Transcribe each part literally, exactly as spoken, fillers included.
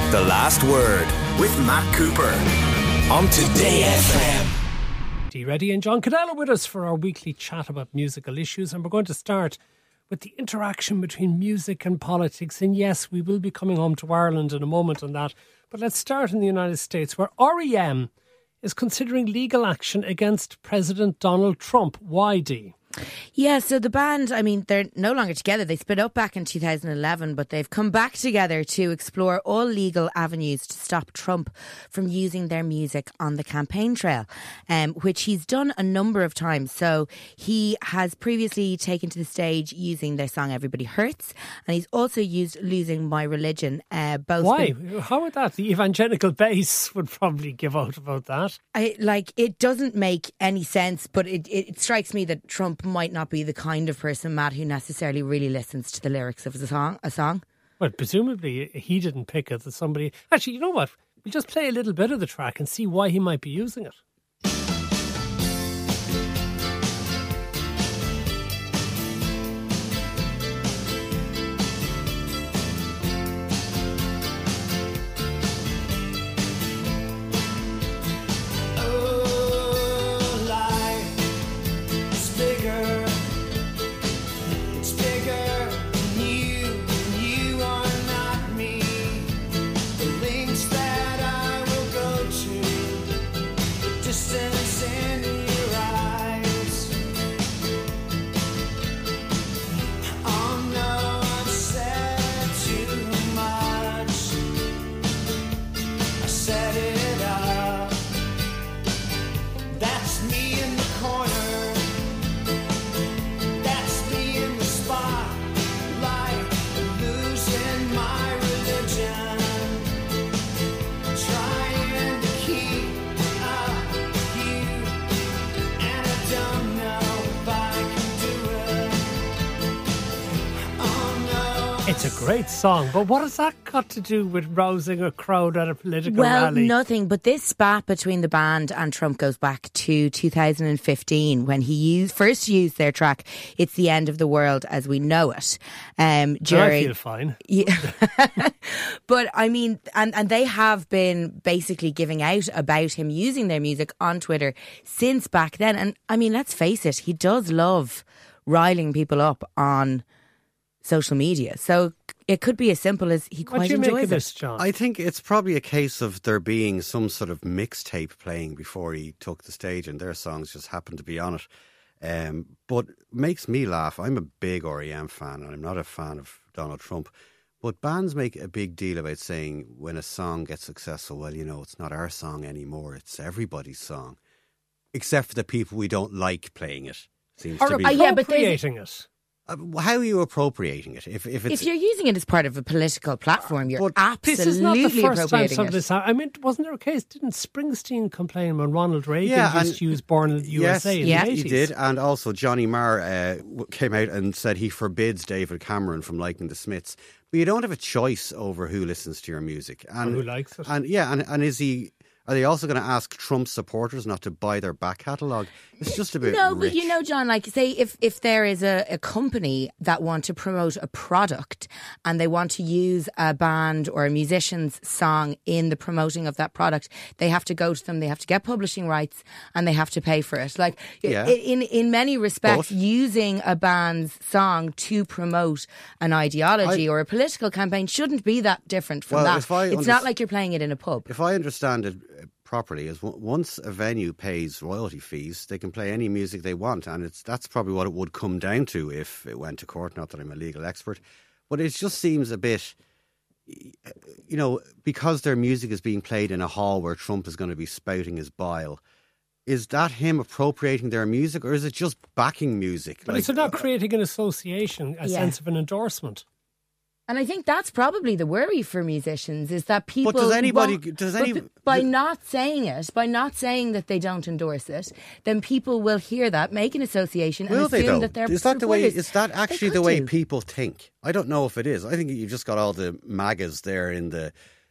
The Last Word with Matt Cooper on Today F M. Dee Reddy and John Cadella with us for our weekly chat about musical issues, and we're going to start with the interaction between music and politics. And yes, we will be coming home to Ireland in a moment on that, but let's start in the United States, where R E M is considering legal action against President Donald Trump. Why, Dee? Yeah, so the band, I mean, they're no longer together. They split up back in two thousand eleven, but they've come back together to explore all legal avenues to stop Trump from using their music on the campaign trail, um, which he's done a number of times. So he has previously taken to the stage using their song Everybody Hurts, and he's also used Losing My Religion. Uh, both Why? been, How would that? The evangelical base would probably give out about that. I, like, it doesn't make any sense, but it, it, it strikes me that Trump might not be the kind of person, Matt, who necessarily really listens to the lyrics of a song. A song. Well, presumably he didn't pick it. That somebody. Actually, you know what? We'll just play a little bit of the track and see why he might be using it. It's a great song, but what has that got to do with rousing a crowd at a political well, rally? Well, nothing, but this spat between the band and Trump goes back to two thousand fifteen when he used, first used their track It's the End of the World as We Know It. Um, during, I feel fine. Yeah. But I mean, and, and they have been basically giving out about him using their music on Twitter since back then. And I mean, let's face it, he does love riling people up on social media, so it could be as simple as he quite what do you enjoys make of it. this, John? I think it's probably a case of there being some sort of mixtape playing before he took the stage, and their songs just happened to be on it. Um, but makes me laugh. I'm a big R E M fan, and I'm not a fan of Donald Trump. But bands make a big deal about saying when a song gets successful, well, you know, it's not our song anymore; it's everybody's song, except for the people we don't like playing it. Seems or to be uh, yeah, but appropriating it. Uh, how are you appropriating it? If if, it's, if you're using it as part of a political platform, you're But absolutely This is not the first time appropriating somebody it. said. I mean, wasn't there a case? Didn't Springsteen complain when Ronald Reagan Yeah, just and- used "Born in the U S A" yes, in yeah, the he eighties? did, and also Johnny Marr uh, w- came out and said he forbids David Cameron from liking the Smiths. But you don't have a choice over who listens to your music and Or who likes it. And yeah, and, and is he? Are they also going to ask Trump supporters not to buy their back catalogue? It's just a bit No, rich. but you know, John, like, say if, if there is a, a company that want to promote a product and they want to use a band or a musician's song in the promoting of that product, they have to go to them, they have to get publishing rights, and they have to pay for it. Like, Yeah. i- in, in many respects, But- using a band's song to promote an ideology I- or a political campaign shouldn't be that different from Well, that. if I It's underst- not like you're playing it in a pub. If I understand it uh, properly, is w- once a venue pays royalty fees, they can play any music they want, and it's that's probably what it would come down to if it went to court. Not that I'm a legal expert, but it just seems a bit, you know, because their music is being played in a hall where Trump is going to be spouting his bile. Is that him appropriating their music, or is it just backing music? But Like, is it not creating an association, a Yeah. sense of an endorsement? And I think that's probably the worry for musicians, is that people. does anybody- won't- does but any- b- by not saying it, by not saying that they don't endorse it, then people will hear that, make an association, Will and they assume though? that they're Is that the way? supporters. Is that They actually got the way to. people think? I don't know if it is. I think you've just got all the MAGAs there in the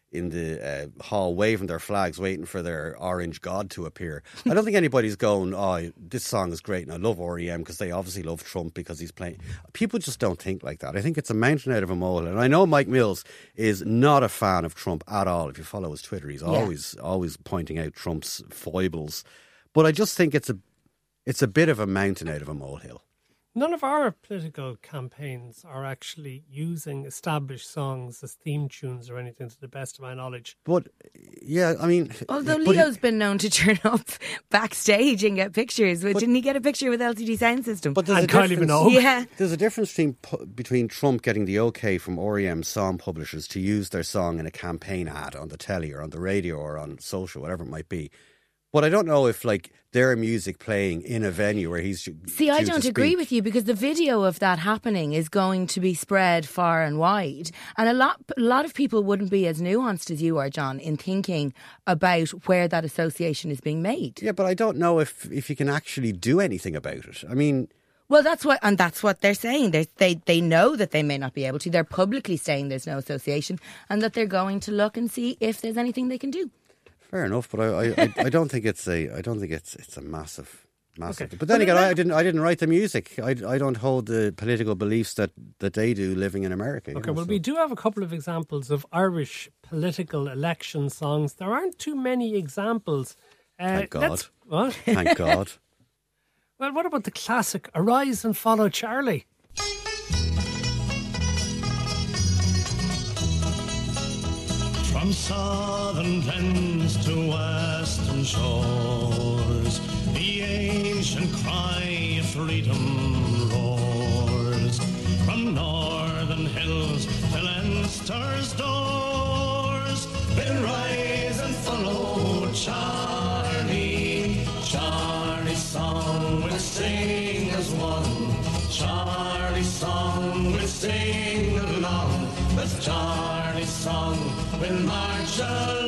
in the uh, hall waving their flags, waiting for their orange god to appear. I don't think anybody's going, oh, this song is great and I love R E M because they obviously love Trump because he's playing. People just don't think like that. I think it's a mountain out of a molehill. And I know Mike Mills is not a fan of Trump at all. If you follow his Twitter, he's yeah. always always pointing out Trump's foibles. But I just think it's a it's a bit of a mountain out of a molehill. None of our political campaigns are actually using established songs as theme tunes or anything, to the best of my knowledge. But, yeah, I mean... Although Leo's he, been known to turn up backstage and get pictures. But, didn't he get a picture with L C D Sound System? But there's and a Kylie Minogue. Yeah. There's a difference between between Trump getting the okay from R E M song publishers to use their song in a campaign ad on the telly or on the radio or on social, whatever it might be. But I don't know if, like, their music playing in a venue where he's... See, I don't agree with you, because the video of that happening is going to be spread far and wide. And a lot, a lot of people wouldn't be as nuanced as you are, John, in thinking about where that association is being made. Yeah, but I don't know if, if you can actually do anything about it. I mean... Well, that's what, and that's what they're saying. They're, they they know that they may not be able to. They're publicly saying there's no association and that they're going to look and see if there's anything they can do. Fair enough, but I, I, I don't think it's a I don't think it's it's a massive massive. Okay. But then again, I, I didn't I didn't write the music. I, I don't hold the political beliefs that, that they do living in America. Okay, know, well, so. we do have a couple of examples of Irish political election songs. There aren't too many examples. Uh, Thank God. What? Thank God. Well, what about the classic "Arise and Follow Charlie"? From southern glens to western shores, the ancient cry of freedom roars. From northern hills to Leinster's doors, we'll rise and follow Charlie. Charlie's song we'll sing as one. Charlie's song we'll sing along. With Charlie's song we'll march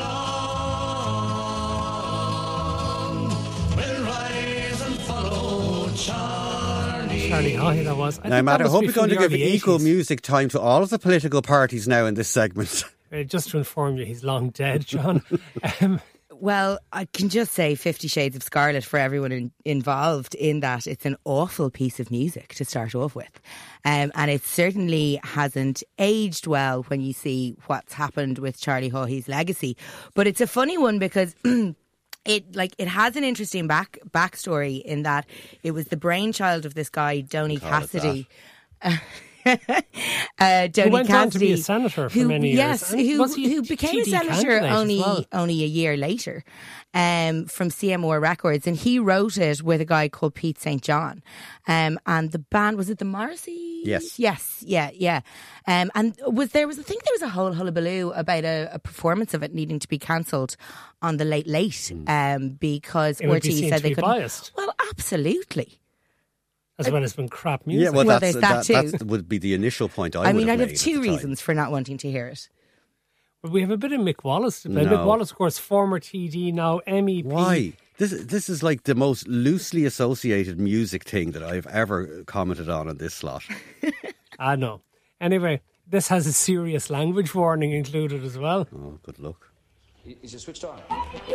along. We'll rise and follow Charlie. Charlie Haughey, that was. I now, Matt, I hope you're going to give equal eighties. music time to all of the political parties now in this segment. Uh, just to inform you, he's long dead, John. um, Well, I can just say Fifty Shades of Scarlet for everyone in, involved in that. It's an awful piece of music to start off with. Um, and it certainly hasn't aged well when you see what's happened with Charlie Haughey's legacy. But it's a funny one because... It like it has an interesting back backstory in that it was the brainchild of this guy, Donny Cassidy. uh, Donny who went Cassidy, on to be a senator for who, many years. yes, And who, was he who a became T a D senator candidate as only well? only a year later, um, from C M R Records, and he wrote it with a guy called Pete Saint John, um, and the band, was it the Morrissey? Yes, yes, yeah, yeah. Um, and was there was I think there was a whole hullabaloo about a, a performance of it needing to be cancelled on the Late Late, um, because It would R T be seen said to they be couldn't. biased. Well, absolutely. As well as been crap music. Yeah, well, Well, that's, there's that that too. that would be the initial point I, I would mean, have I'd have made at two the time. reasons for not wanting to hear it. But we have a bit of Mick Wallace to play. No. Mick Wallace, of course, former T D, now M E P. Why? This this is like the most loosely associated music thing that I've ever commented on in this slot. I know. Anyway, this has a serious language warning included as well. Oh, good luck. Is it switched on?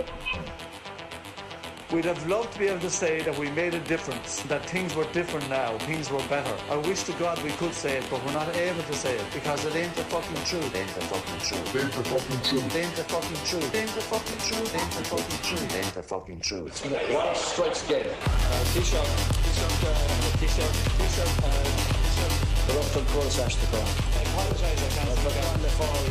We'd have loved to be able to say that we made a difference, that things were different now, things were better. I wish to God we could say it, but we're not able to say it because it ain't the fucking truth. Ain't the fucking truth. Ain't the fucking truth. Ain't the fucking truth. Ain't the fucking truth. Ain't the fucking truth. Ain't the fucking truth. What strikes again? Uh, T-shirt, T-shirt, uh, T-shirt, T-shirt, uh, T-shirt. The rough and course has to go. I apologise, I can't forget on the phone.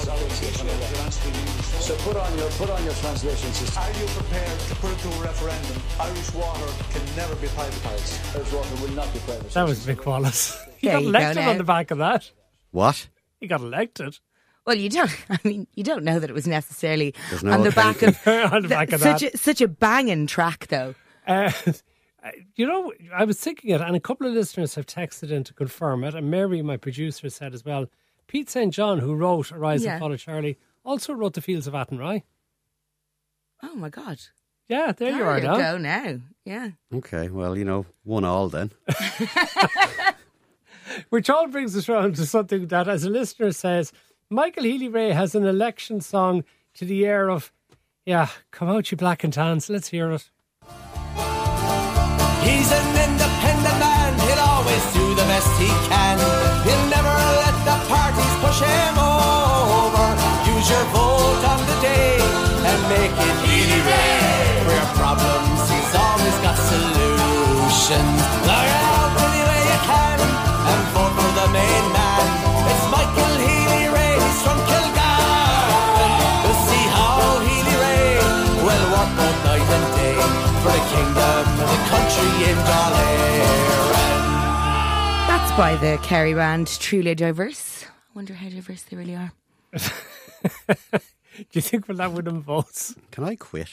So put on your put on your translation system. Are you prepared to put it to a referendum? Irish water can never be privatised. Irish water will not be privatised. That was Mick Wallace. He There got you go elected now. on the back of that. What? He got elected. Well, you don't. I mean, you don't know that it was necessarily There's no on the back of On the back of such that. a, such a banging track, though. Uh, you know, I was thinking it, and a couple of listeners have texted in to confirm it, and Mary, my producer, said as well, Pete Saint John, who wrote Arise Yeah. and Follow Charlie, also wrote The Fields of Athenry. Oh my God! Yeah, there, you are you now. go now. Yeah. Okay, well, you know, one all then. Which all brings us round to something that, as a listener says, Michael Healy-Rae has an election song to the air of, yeah, come out you black and tans. Let's hear it. He's an independent man, he'll always do the best he can. He'll never let the parties push him over. Use your vote on the day and make it Healy-Rae. For your problems, he's always got solutions. Log out any way you can and vote for the main man. It's Michael Healy-Rae, he's from Kilgarvan. We'll see how Healy-Rae will work both night and day for the kingdom and the country in Dáil Éireann. That's by the Kerry band, Truly Diverse. I wonder how diverse they really are. Do you think we'll have win votes? Can I quit?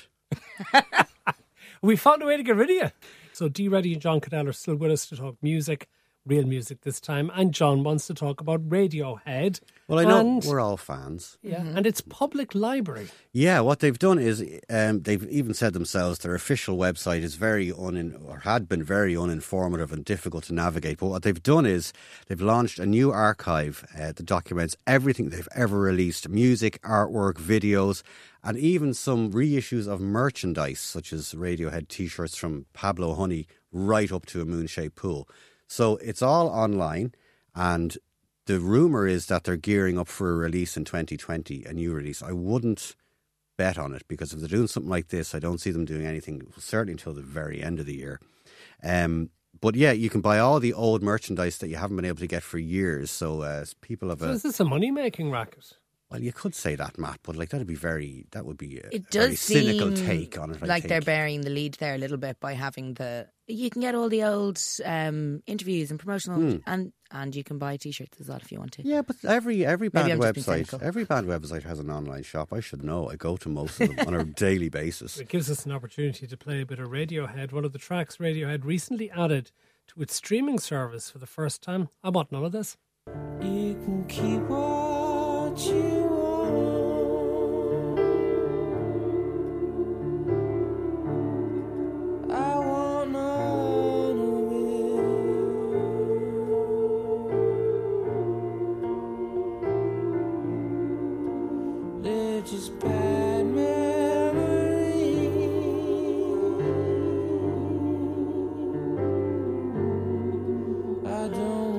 We found a way to get rid of you. So Dee Reddy and John Cadell are still with us to talk music, real music this time. And John wants to talk about Radiohead. Well, I know and, we're all fans. Yeah, mm-hmm. and it's public library. Yeah, what they've done is um, they've even said themselves their official website is very unin or had been very uninformative and difficult to navigate. But what they've done is they've launched a new archive uh, that documents everything they've ever released: music, artwork, videos, and even some reissues of merchandise, such as Radiohead T-shirts from Pablo Honey, right up to a moon-shaped pool. So it's all online, and the rumour is that they're gearing up for a release in twenty twenty, a new release. I wouldn't bet on it, because if they're doing something like this, I don't see them doing anything, certainly until the very end of the year. Um, but yeah, you can buy all the old merchandise that you haven't been able to get for years. So uh, people have so a... is this a money-making racket? Well, you could say that, Matt, but like that'd be very, that would be a It does very cynical seem take on it. I like think. they're burying the lead there a little bit by having the. You can get all the old um, interviews and promotional, Mm. and and you can buy T-shirts as well if you want to. Yeah, but every every Maybe band I'm just being website, cynical. every band website has an online shop. I should know. I go to most of them on a daily basis. It gives us an opportunity to play a bit of Radiohead. One of the tracks Radiohead recently added to its streaming service for the first time. I want none of this. You can keep what you want. I want none of it. They're just bad memories. I don't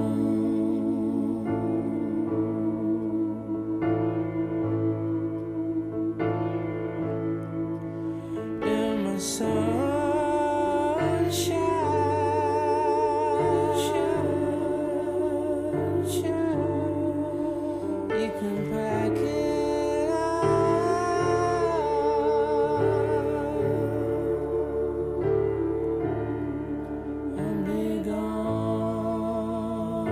in my sunshine, shine, shine. You can pack it up and be gone.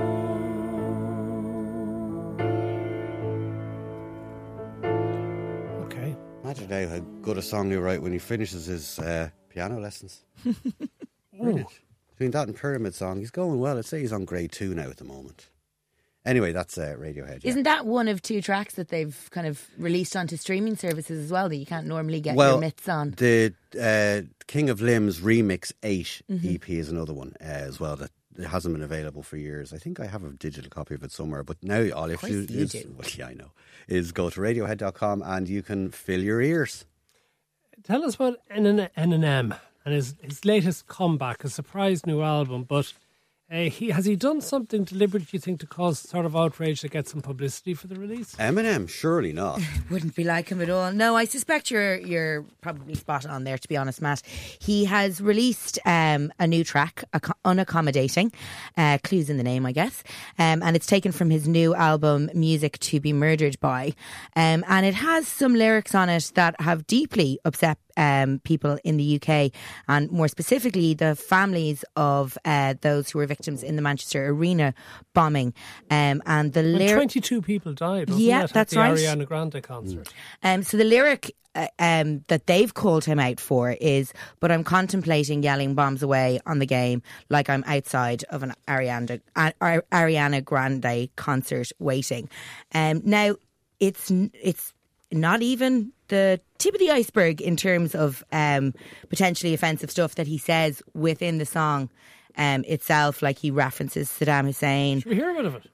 Okay. Imagine now how good a song he'll write when he finishes his uh, piano lessons. Brilliant. Between that and Pyramid Song, he's going well. I'd say he's on grade two now at the moment. Anyway, that's uh, Radiohead. Yeah. Isn't that one of two tracks that they've kind of released onto streaming services as well that you can't normally get well, your mitts on? The uh, King of Limbs Remix eight Mm-hmm. E P is another one uh, as well that it hasn't been available for years. I think I have a digital copy of it somewhere, but now all you have to course do you is, do. well, yeah, I know, is go to radiohead dot com and you can fill your ears. Tell us about N and M and his, his latest comeback, a surprise new album. But uh, he has he done something deliberate, you think, to cause sort of outrage to get some publicity for the release? Eminem, surely not. Wouldn't be like him at all. No, I suspect you're you're probably spot on there, to be honest, Matt. He has released um, a new track, Ac- Unaccommodating, uh, clues in the name, I guess, um, and it's taken from his new album, Music to be Murdered By, um, and it has some lyrics on it that have deeply upset Um, people in the U K, and more specifically the families of uh, those who were victims in the Manchester Arena bombing. Um, and the When lyric, twenty-two people died, wasn't Yeah, it, that's at the right. Ariana Grande concert? um, so the lyric uh, um, that they've called him out for is, "But I'm contemplating yelling bombs away on the game like I'm outside of an Ariana uh, Ariana Grande concert waiting." Um, now it's it's not even the tip of the iceberg in terms of um, potentially offensive stuff that he says within the song um, itself. Like, he references Saddam Hussein. Should we hear a bit of it?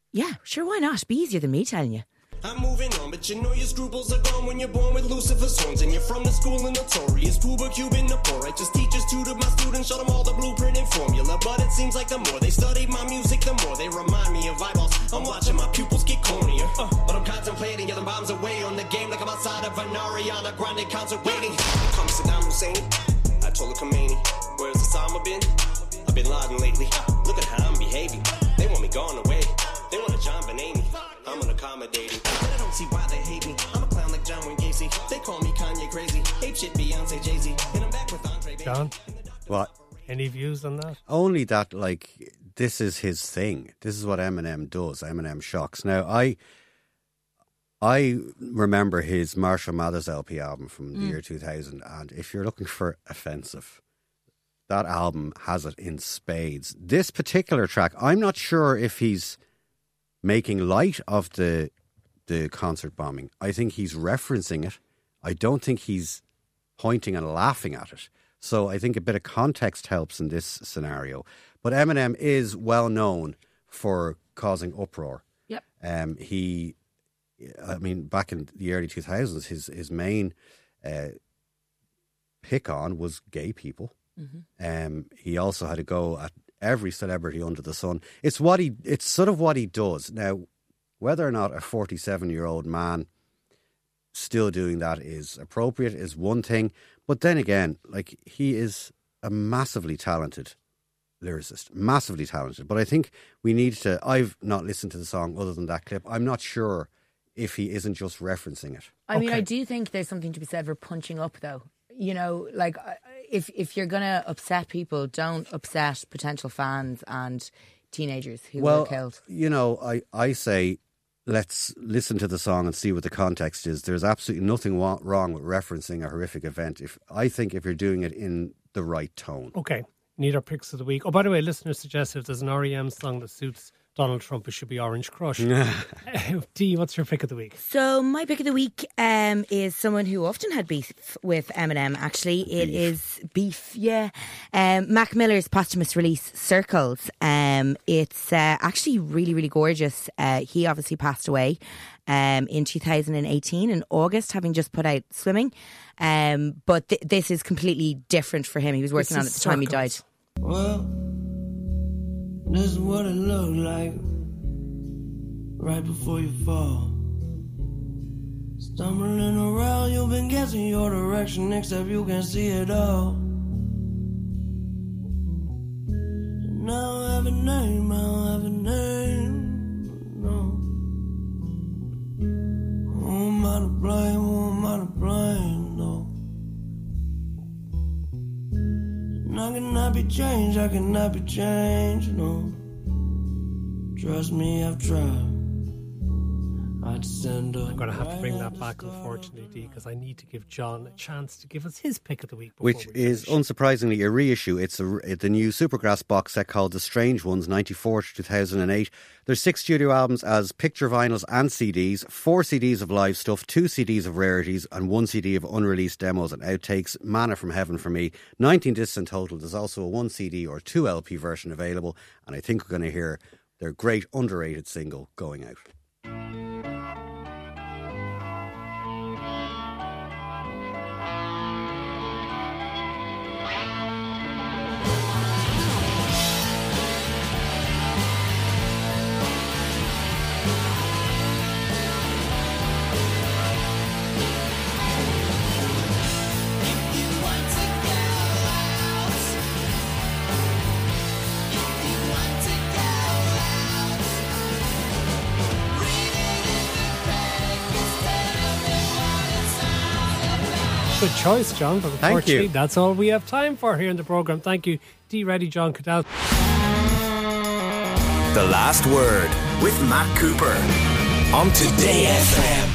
Yeah, sure, why not? Be easier than me telling you. I'm moving on, but you know your scruples are gone when you're born with Lucifer's horns. And you're from the school of notorious Cuba, Cuban, the poor righteous teachers tutored my students, showed them all the blueprint and formula. But it seems like the more they study my music, the more they remind me of eyeballs. I'm watching my pupils get cornier, uh, but I'm contemplating yelling bombs away on the game like I'm outside of an Ariana Grande concert waiting. Come Saddam Hussein, Ayatollah Khomeini, where's Osama been? I've been Laden lately. Look at how I'm behaving. They want me gone away. They want a John Benet. I'm unaccommodating. But I don't see why they hate me. I'm a clown like John Wayne Gacy. They call me Kanye crazy. Ape shit Beyonce Jay-Z. And I'm back with Andre Baby. John? What? Any views on that? Only that, like, this is his thing. This is what Eminem does. Eminem shocks. Now, I I remember his Marshall Mathers L P album from the mm. year two thousand, and if you're looking for offensive, that album has it in spades. This particular track, I'm not sure if he's making light of the the concert bombing. I think he's referencing it. I don't think he's pointing and laughing at it. So I think a bit of context helps in this scenario. But Eminem is well known for causing uproar. Yep. Um, he, I mean, back in the early two thousands, his his main uh, pick on was gay people. Mm-hmm. Um, he also had to go at every celebrity under the sun. It's what he. It's sort of what he does now. Whether or not a forty-seven-year-old man still doing that is appropriate is one thing, but then again, like, he is a massively talented lyricist, massively talented. But I think we need to. I've not listened to the song other than that clip. I'm not sure if he isn't just referencing it. I mean, okay. I do think there's something to be said for punching up, though. You know, like, if if you're going to upset people, don't upset potential fans and teenagers who well, were killed. You know, I, I say, let's listen to the song and see what the context is. There's absolutely nothing wa- wrong with referencing a horrific event. If I think if you're doing it in the right tone. Okay, need our picks of the week. Oh, by the way, listeners suggest if there's an R E M song that suits Donald Trump, it should be Orange Crush. Dee, what's your pick of the week? So my pick of the week um, is someone who often had beef with Eminem, actually. It beef. is Beef, yeah. Um, Mac Miller's posthumous release, Circles. Um, it's uh, actually really, really gorgeous. Uh, he obviously passed away um, in two thousand eighteen, in August, having just put out Swimming. Um, but th- this is completely different for him. He was working on it at the time he died. Well, this is what it looked like right before you fall. Stumbling around, you've been guessing your direction, except you can see it all. Now I have a name, I don't have a name, no. Who am I to blame, who am I to blame, no. And I cannot be changed, I cannot be changed, no. Trust me, I've tried. I'd stand up. I'm going to have to bring that back, unfortunately, Dee, because I need to give John a chance to give us his pick of the week. Which is, unsurprisingly, a reissue. It's a, the new Supergrass box set called The Strange Ones, ninety-four to two thousand eight. There's six studio albums as picture vinyls and C Ds, four C Ds of live stuff, two C Ds of rarities, and one C D of unreleased demos and outtakes. Manna from heaven for me. nineteen discs in total. There's also a one C D or two L P version available, and I think we're going to hear their great underrated single, Going Out. Good choice, John, but unfortunately that's all we have time for here in the programme. Thank you, Dee Reddy, John Cadell. The Last Word with Matt Cooper on Today F M.